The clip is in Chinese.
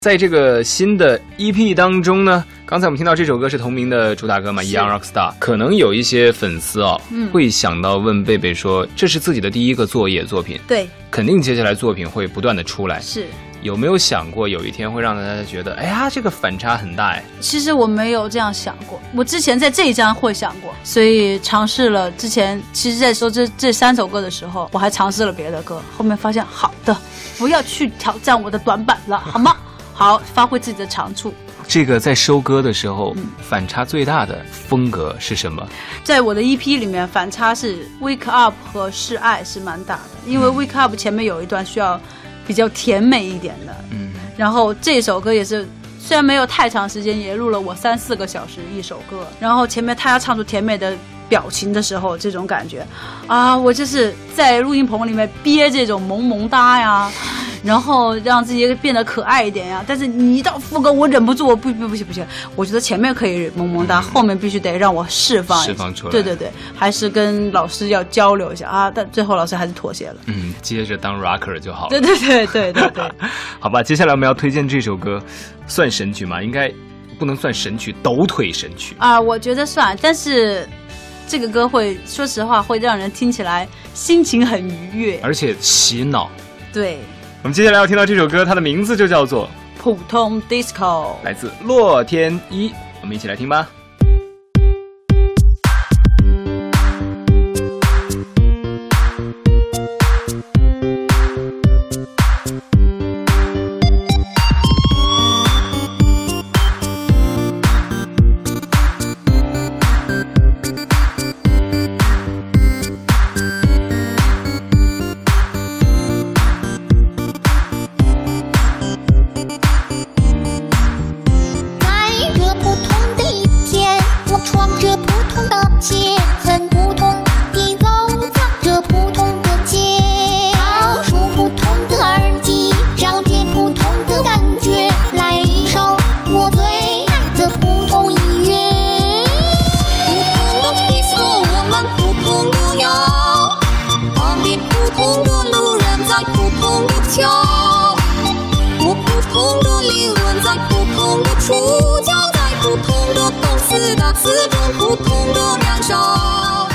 在这个新的 EP 当中呢，刚才我们听到这首歌是同名的主打歌嘛 Young Rockstar， 可能有一些粉丝会想到问贝贝说，这是自己的第一个作品，对，肯定接下来作品会不断的出来，是。有没有想过有一天会让大家觉得，哎呀，这个反差很大哎？ 其实我没有这样想过，我之前在这一张会想过，所以尝试了。之前其实在说这3首歌的时候，我还尝试了别的歌，后面发现好的，不要去挑战我的短板了，好吗？好，发挥自己的长处。 这个在收歌的时候，反差最大的风格是什么？ 在我的 EP 里面，反差是 Wake Up 和示爱是蛮大的，因为 Wake Up 前面有一段需要比较甜美一点的，然后这首歌也是虽然没有太长时间，也录了我3-4个小时一首歌，然后前面他要唱出甜美的表情的时候，这种感觉啊，我就是在录音棚里面憋这种萌萌哒呀，然后让自己变得可爱一点呀，但是你一到副歌我忍不住，我不行，我觉得前面可以萌萌哒，后面必须得让我释放出来， 对，还是跟老师要交流一下啊，但最后老师还是妥协了， 接着当 rocker 就好了， 对好吧，接下来我们要推荐这首歌，算神曲吗？应该不能算神曲，抖腿神曲啊，我觉得算，但是这个歌会说实话会让人听起来心情很愉悦， 而且洗脑。 对， 我们接下来要听到这首歌，它的名字就叫做普通 Disco， 来自洛天依，我们一起来听吧。 我普通的灵魂在普通的触角，在普通的动词大词中普通的燃烧。